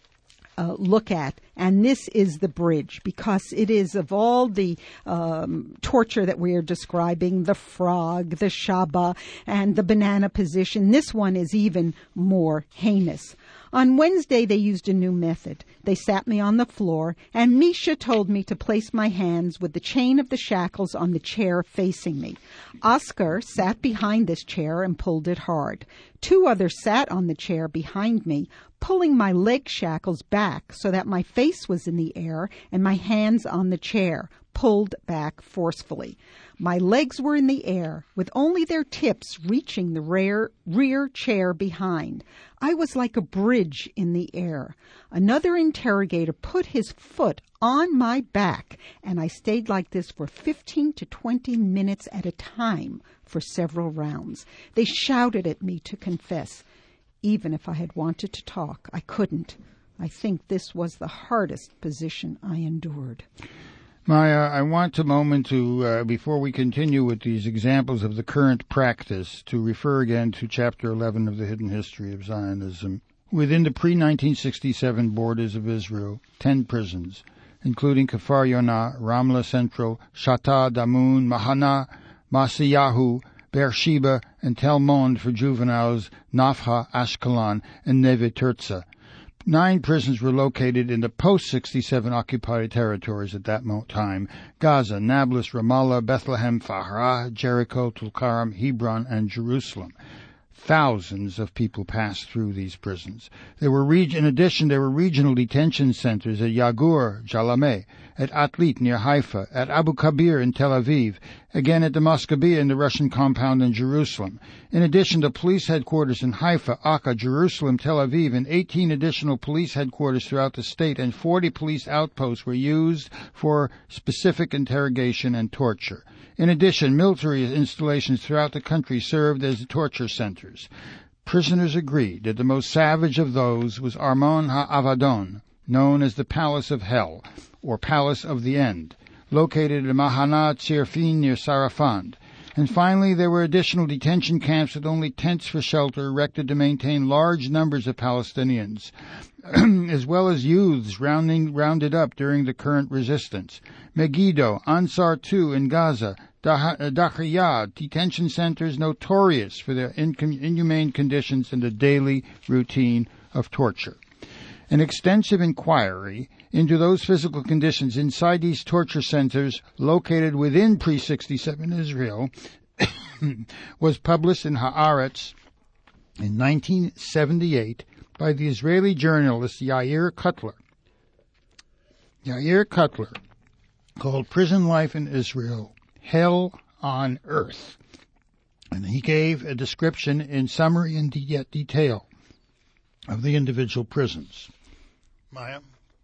Uh, look at, and this is the bridge, because it is, of all the um, torture that we are describing, the frog, the shaba, and the banana position, this one is even more heinous. On Wednesday, they used a new method. They sat me on the floor, and Misha told me to place my hands with the chain of the shackles on the chair facing me. Oscar sat behind this chair and pulled it hard. Two others sat on the chair behind me, pulling my leg shackles back so that my face was in the air and my hands on the chair, pulled back forcefully. My legs were in the air, with only their tips reaching the rear, rear chair behind. I was like a bridge in the air. Another interrogator put his foot on my back, and I stayed like this for fifteen to twenty minutes at a time for several rounds. They shouted at me to confess. Even if I had wanted to talk, I couldn't. I think this was the hardest position I endured. Maya, I want a moment to, uh, before we continue with these examples of the current practice, to refer again to Chapter eleven of the Hidden History of Zionism. Within the pre nineteen sixty-seven borders of Israel, ten prisons, including Kfar Yonah, Ramla Central, Shatta, Damun, Mahana, Masiyahu, Beersheba, and Tel Mond for juveniles, Nafha, Ashkelon, and Neve Tirza. Nine prisons were located in the post sixty-seven occupied territories at that time: Gaza, Nablus, Ramallah, Bethlehem, Farah, Jericho, Tulkarm, Hebron, and Jerusalem. Thousands of people passed through these prisons. There were reg- in addition, there were regional detention centers at Yagur, Jalameh, at Atlit near Haifa, at Abu Kabir in Tel Aviv, again at the Moscovia in the Russian compound in Jerusalem. In addition, the police headquarters in Haifa, Akka, Jerusalem, Tel Aviv, and eighteen additional police headquarters throughout the state, and forty police outposts were used for specific interrogation and torture. In addition, military installations throughout the country served as torture centers. Prisoners agreed that the most savage of those was Armon HaAvadon, known as the Palace of Hell, or Palace of the End, located in Mahana Tzirfin near Sarafand. And finally, there were additional detention camps with only tents for shelter erected to maintain large numbers of Palestinians, as well as youths rounding, rounded up during the current resistance. Megiddo, Ansar two in Gaza, Dahiyah, detention centers notorious for their inhumane conditions and the daily routine of torture. An extensive inquiry into those physical conditions inside these torture centers located within pre sixty-seven Israel was published in Haaretz in nineteen seventy-eight by the Israeli journalist Yair Cutler. Yair Cutler, called Prison Life in Israel, Hell on Earth. And he gave a description in summary and yet detail of the individual prisons. Maya?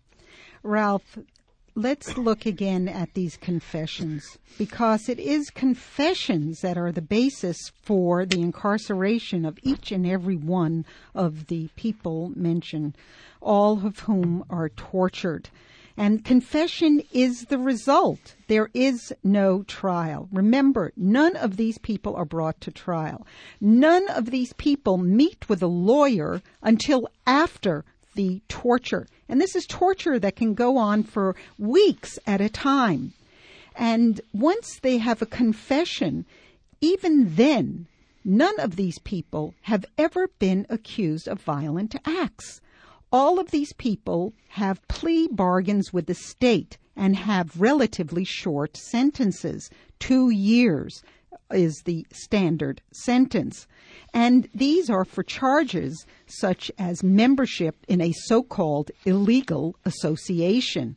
Ralph, let's look again at these confessions, because it is confessions that are the basis for the incarceration of each and every one of the people mentioned, all of whom are tortured. And confession is the result. There is no trial. Remember, none of these people are brought to trial. None of these people meet with a lawyer until after the torture. And this is torture that can go on for weeks at a time. And once they have a confession, even then, none of these people have ever been accused of violent acts. All of these people have plea bargains with the state and have relatively short sentences. Two years is the standard sentence. And these are for charges such as membership in a so-called illegal association,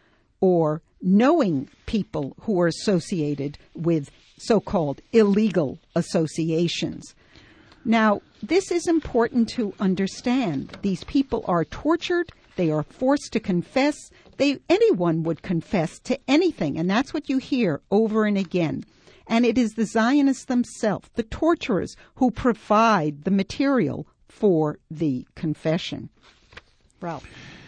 or knowing people who are associated with so-called illegal associations. Now, this is important to understand. These people are tortured. They are forced to confess. They, anyone would confess to anything, and that's what you hear over and again. And it is the Zionists themselves, the torturers, who provide the material for the confession. Ralph.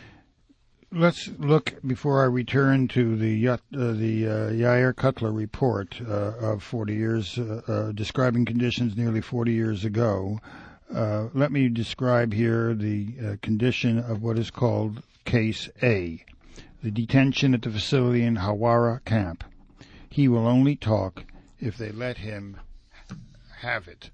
Let's look, before I return to the uh, the uh, Yair Cutler report uh, of forty years, uh, uh, describing conditions nearly forty years ago. Uh, let me describe here the uh, condition of what is called Case A, the detention at the facility in Hawara camp. He will only talk if they let him have it.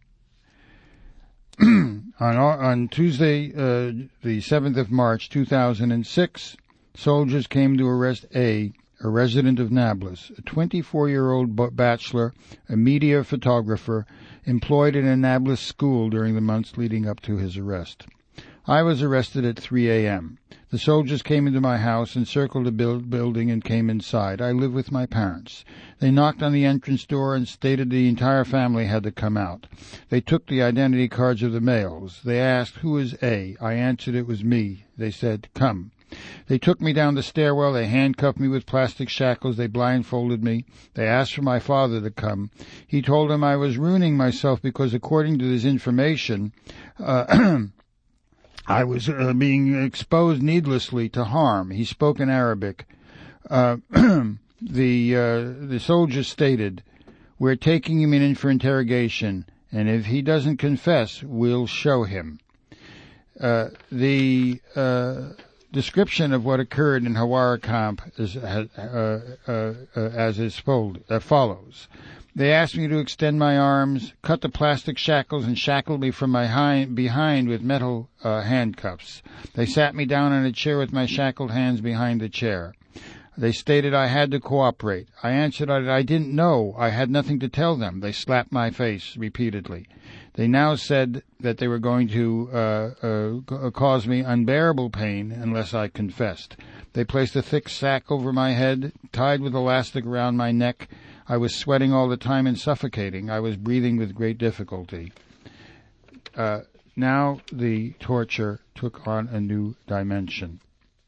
on, on Tuesday, uh, the seventh of March, two thousand six, soldiers came to arrest A, a resident of Nablus, a twenty-four-year-old bachelor, a media photographer, employed in a Nablus school during the months leading up to his arrest. I was arrested at three a.m. The soldiers came into my house, encircled the build building, and came inside. I live with my parents. They knocked on the entrance door and stated the entire family had to come out. They took the identity cards of the males. They asked, "Who is A?" I answered it was me. They said, "Come." They took me down the stairwell. They handcuffed me with plastic shackles. They blindfolded me. They asked for my father to come. He told them I was ruining myself because, according to this information, uh, I was uh, being exposed needlessly to harm. He spoke in Arabic. Uh, the uh, the soldiers stated, "We're taking him in for interrogation, and if he doesn't confess, we'll show him." Uh, the uh, description of what occurred in Hawara camp is uh, uh, uh, as is fold, uh, follows. They asked me to extend my arms, cut the plastic shackles, and shackled me from my hind, behind with metal uh, handcuffs. They sat me down on a chair with my shackled hands behind the chair. They stated I had to cooperate. I answered that I didn't know. I had nothing to tell them. They slapped my face repeatedly. They now said that they were going to uh, uh, cause me unbearable pain unless I confessed. They placed a thick sack over my head, tied with elastic around my neck. I was sweating all the time and suffocating. I was breathing with great difficulty. Uh, now the torture took on a new dimension.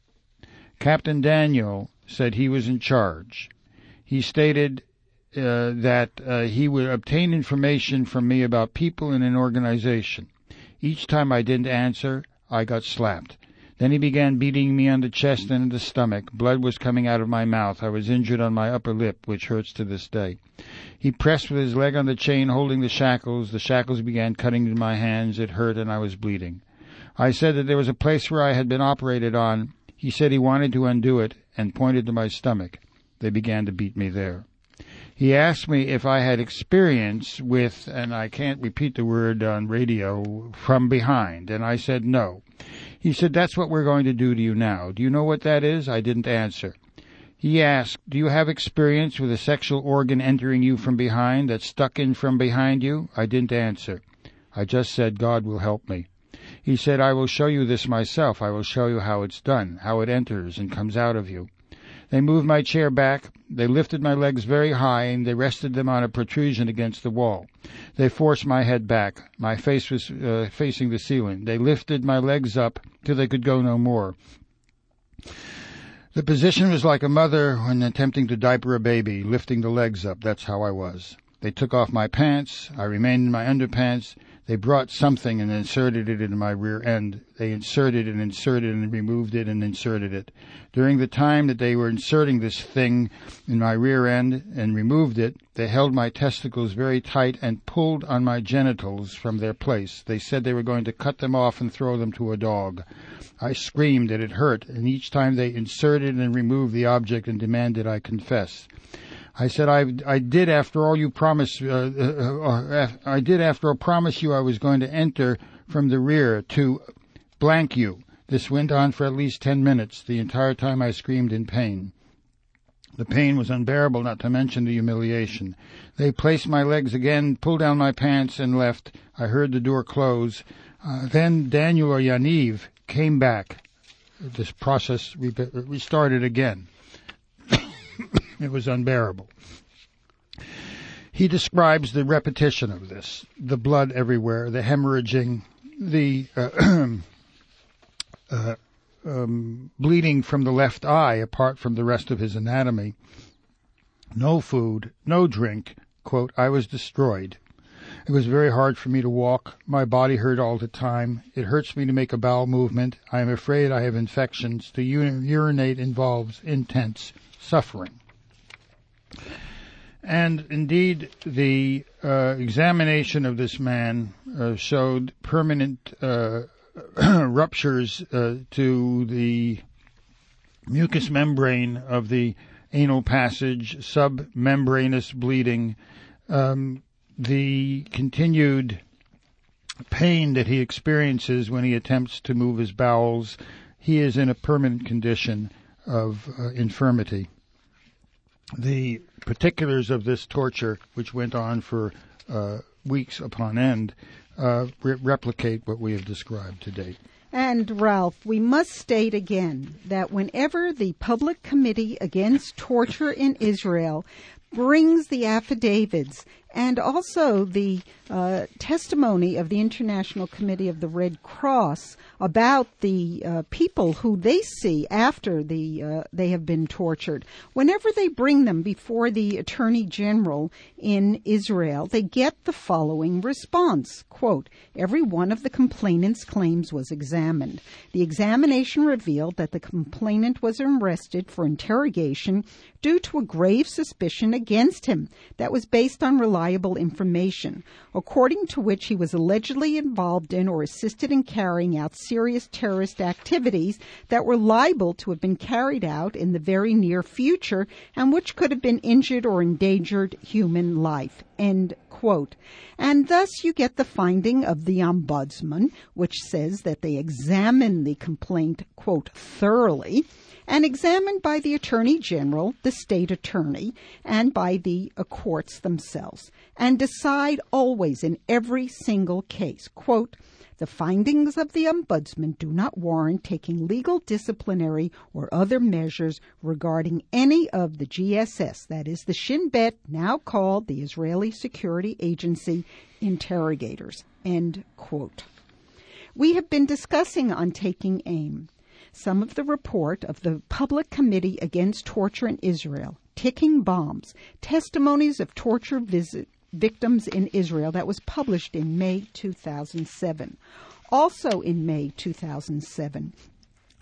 Captain Daniel said he was in charge. He stated uh, that uh, he would obtain information from me about people in an organization. Each time I didn't answer, I got slapped. Then he began beating me on the chest and in the stomach. Blood was coming out of my mouth. I was injured on my upper lip, which hurts to this day. He pressed with his leg on the chain, holding the shackles. The shackles began cutting into my hands. It hurt, and I was bleeding. I said that there was a place where I had been operated on. He said he wanted to undo it and pointed to my stomach. They began to beat me there. He asked me if I had experience with, and I can't repeat the word on radio, from behind, and I said no. He said, "That's what we're going to do to you now. Do you know what that is?" I didn't answer. He asked, "Do you have experience with a sexual organ entering you from behind that stuck in from behind you?" I didn't answer. I just said, "God will help me." He said, "I will show you this myself. I will show you how it's done, how it enters and comes out of you." They moved my chair back. They lifted my legs very high, and they rested them on a protrusion against the wall. They forced my head back. My face was uh, facing the ceiling. They lifted my legs up till they could go no more. The position was like a mother when attempting to diaper a baby, lifting the legs up. That's how I was. They took off my pants. I remained in my underpants. They brought something and inserted it in my rear end. They inserted and inserted and removed it and inserted it. During the time that they were inserting this thing in my rear end and removed it, they held my testicles very tight and pulled on my genitals from their place. They said they were going to cut them off and throw them to a dog. I screamed that it hurt, and each time they inserted and removed the object and demanded I confess. I said, I, I did after all you promised, uh, uh, uh, I did after all promise you I was going to enter from the rear to blank you. This went on for at least ten minutes. The entire time I screamed in pain. The pain was unbearable, not to mention the humiliation. They placed my legs again, pulled down my pants, and left. I heard the door close. Uh, then Daniel or Yaniv came back. This process restarted again. It was unbearable. He describes the repetition of this, the blood everywhere, the hemorrhaging, the uh, uh, um, bleeding from the left eye apart from the rest of his anatomy. No food, no drink. Quote, I was destroyed. It was very hard for me to walk. My body hurt all the time. It hurts me to make a bowel movement. I am afraid I have infections. To ur- urinate involves intense suffering. And indeed, the uh, examination of this man uh, showed permanent uh, ruptures uh, to the mucous membrane of the anal passage, submembranous bleeding, um, the continued pain that he experiences when he attempts to move his bowels. He is in a permanent condition of uh, infirmity. The particulars of this torture, which went on for uh, weeks upon end, uh, re- replicate what we have described to date. And, Ralph, we must state again that whenever the Public Committee Against Torture in Israel brings the affidavits and also the uh, testimony of the International Committee of the Red Cross about the uh, people who they see after the uh, they have been tortured. Whenever they bring them before the Attorney General in Israel, they get the following response. Quote, every one of the complainant's claims was examined. The examination revealed that the complainant was arrested for interrogation due to a grave suspicion against him that was based on reliable information, according to which he was allegedly involved in or assisted in carrying out serious terrorist activities that were liable to have been carried out in the very near future and which could have been injured or endangered human life. End quote. And thus you get the finding of the Ombudsman, which says that they examined the complaint, quote, thoroughly, and examined by the Attorney General, the State Attorney, and by the uh, courts themselves, and decide always in every single case, quote, the findings of the Ombudsman do not warrant taking legal, disciplinary, or other measures regarding any of the G S S, that is the Shin Bet, now called the Israeli Security Agency, interrogators, end quote. We have been discussing on Taking Aim some of the report of the Public Committee Against Torture in Israel, Ticking Bombs, Testimonies of Torture Visit, Victims in Israel, that was published in May two thousand seven. Also in May two thousand seven,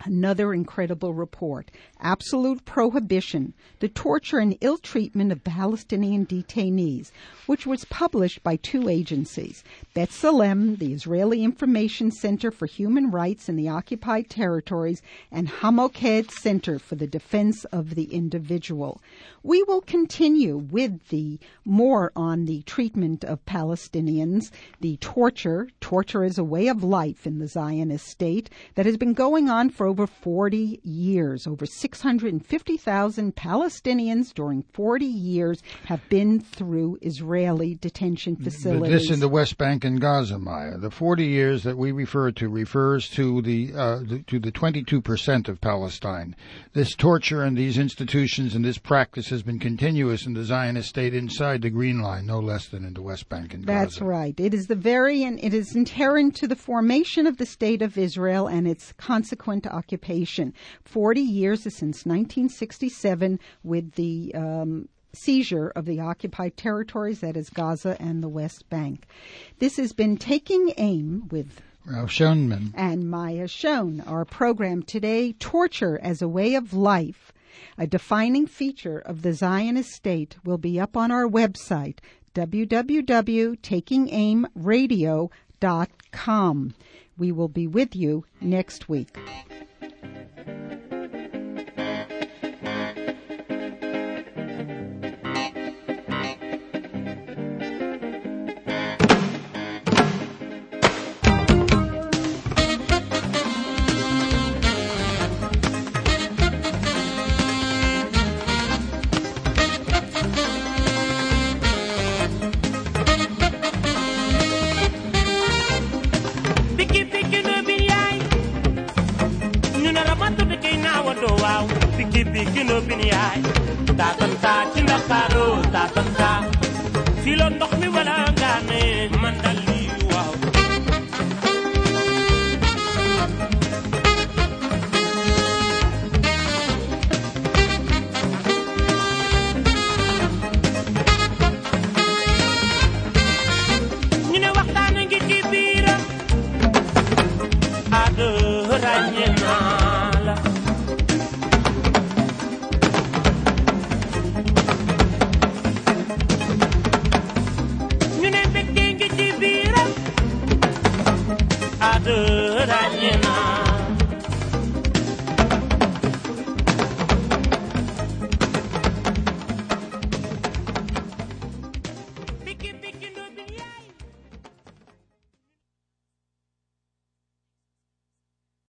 Another incredible report. Absolute Prohibition, the Torture and Ill Treatment of Palestinian Detainees, which was published by two agencies, B'Tselem, the Israeli Information Center for Human Rights in the Occupied Territories, and Hamoked Center for the Defense of the Individual. We will continue with the more on the treatment of Palestinians, the torture, torture as a way of life in the Zionist state that has been going on for over forty years. Over six hundred fifty thousand Palestinians during forty years have been through Israeli detention facilities. But this in the West Bank and Gaza, Maya. The forty years that we refer to refers to the, uh, the to the twenty-two percent of Palestine. This torture and these institutions and this practice has been continuous in the Zionist state inside the Green Line, no less than in the West Bank and Gaza. That's right. It is the very and it is inherent to the formation of the state of Israel and its consequent occupation. Forty years since nineteen sixty-seven, with the um, seizure of the occupied territories, that is Gaza and the West Bank. This has been Taking Aim with Ralph Schoenman and Maya Schoen. Our program today, Torture as a Way of Life, a defining feature of the Zionist state, will be up on our website, w w w dot taking aim radio dot com. We will be with you next week. Adoranye